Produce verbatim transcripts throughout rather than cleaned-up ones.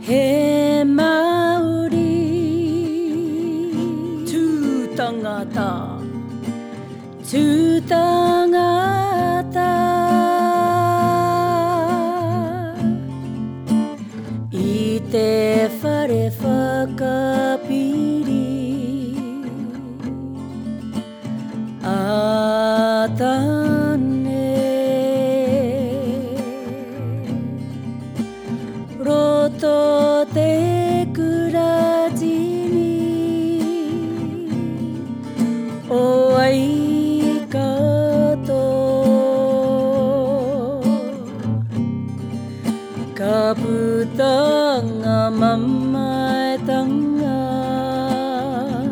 へまうりつうたがたつうたがたいてファレファカピリあたロトテクラジにお会いかとかぶたがまんまえたが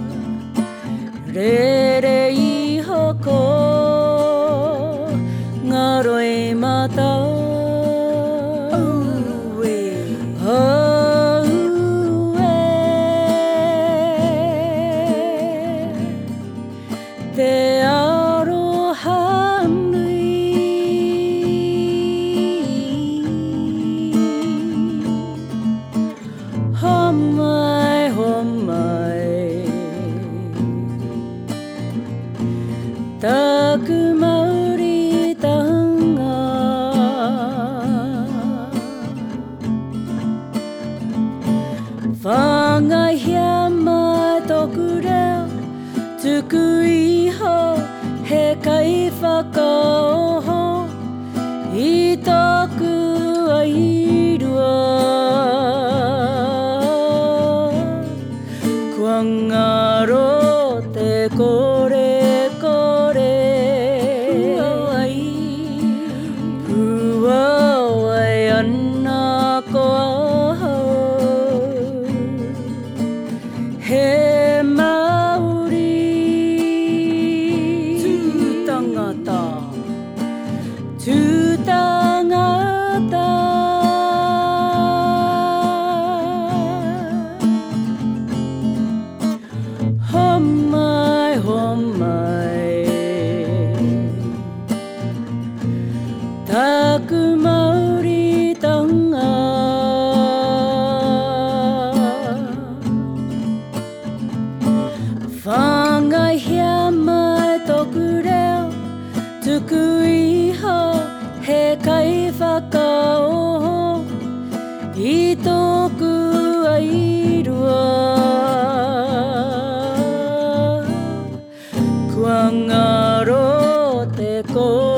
れれいほこがろいまたであろはんるいほんまいほんまいたくまうりたんがファがひゃまとくれつくいほへかいファカオホいたくはいるわくわんがろてこれこれふわわやんなこへまうりつうたがたつうたがたほんまいほんまいたくまうりたんがファがひゃまとくれつくいほへかいファカオいとくはいるわくわがろてこ